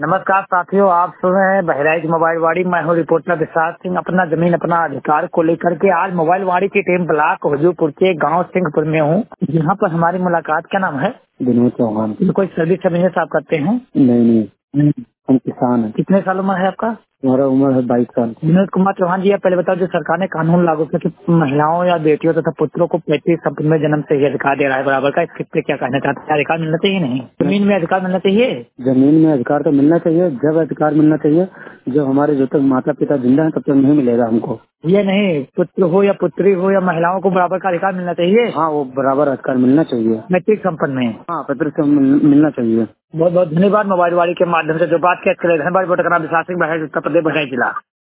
नमस्कार साथियों, आप सुन रहे हैं बहराइच मोबाइल वाड़ी। मैं हूँ रिपोर्टर विशाल सिंह। अपना जमीन अपना अधिकार को लेकर के आज मोबाइल वाड़ी की टीम ब्लॉक हुजूरपुर के गांव सिंहपुर में हूँ। यहाँ पर हमारी मुलाकात, क्या नाम है? विनोद चौहान। कोई सर्विस बिजनेस आप करते हैं? नहीं, हम किसान हैं। कितने साल उम्र है आपका? हमारा उम्र है 22 साल। विनोद कुमार चौहान जी, आप पहले बताओ, जो सरकार ने कानून लागू किया कि महिलाओं या बेटियों तथा पुत्रों को 35 संपत्ति में जन्म से ही अधिकार दे रहा है बराबर का, इसके पे क्या कहना चाहते हैं? अधिकार मिलना चाहिए? नहीं, जमीन में अधिकार मिलना चाहिए। जमीन में अधिकार तो मिलना चाहिए, जब अधिकार मिलना चाहिए जब हमारे जब तक माता पिता जिंदा हैं तब तक नहीं मिलेगा हमको। ये नहीं, पुत्र हो या पुत्री हो या महिलाओं को बराबर का अधिकार मिलना चाहिए। हाँ, वो बराबर अधिकार मिलना चाहिए। पैतृक संपत्ति में। हाँ, पैतृक मिलना चाहिए। बहुत बहुत धन्यवाद। मोबाइल वाड़ी के माध्यम से जो बात किया, धन्यवाद। बहराइच उत्तर प्रदेश, बहराइच जिला।